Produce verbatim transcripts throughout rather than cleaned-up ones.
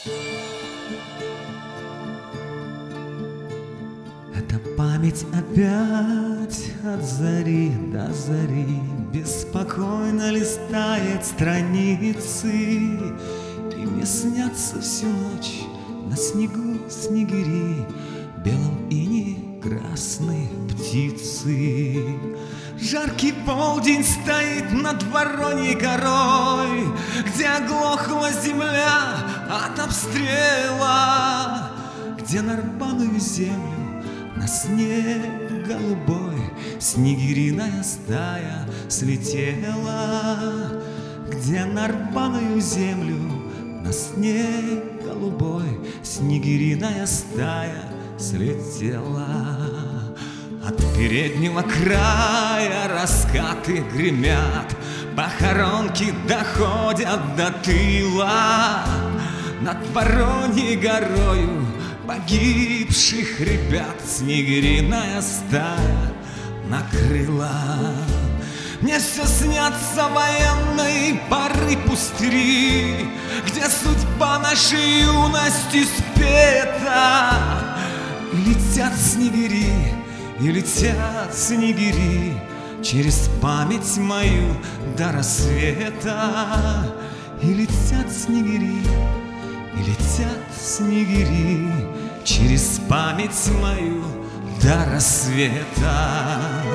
Эта память опять от зари до зари беспокойно листает страницы, и мне снятся всю ночь на снегу снегири, белом ине красные птицы. Жаркий полдень стоит над Вороньей горой, где оглохла земля от обстрела, где на рваную землю на снег голубой снегириная стая слетела, где на рваную землю на снег голубой снегириная стая слетела. От переднего края раскаты гремят, похоронки доходят до тыла. Над Вороньей горою погибших ребят снегириная стая накрыла. Мне все снятся военные поры пустыри, где судьба нашей юности спета. И летят снегири, и летят снегири через память мою до рассвета. И летят снегири, и летят снегири через память мою до рассвета.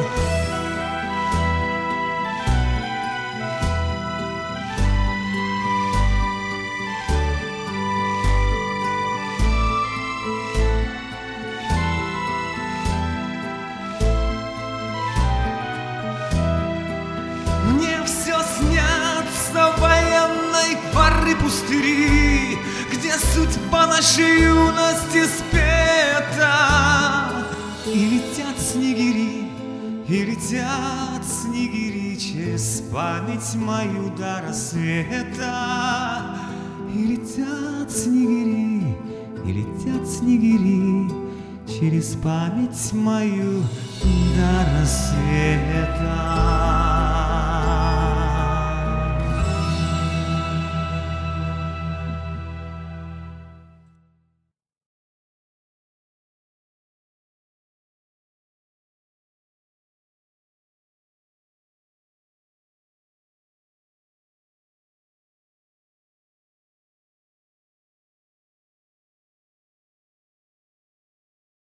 Мне все снятся военной поры пустыри, где судьба нашей юности спета. И летят снегири, и летят снегири через память мою до рассвета. И летят снегири, и летят снегири через память мою до рассвета.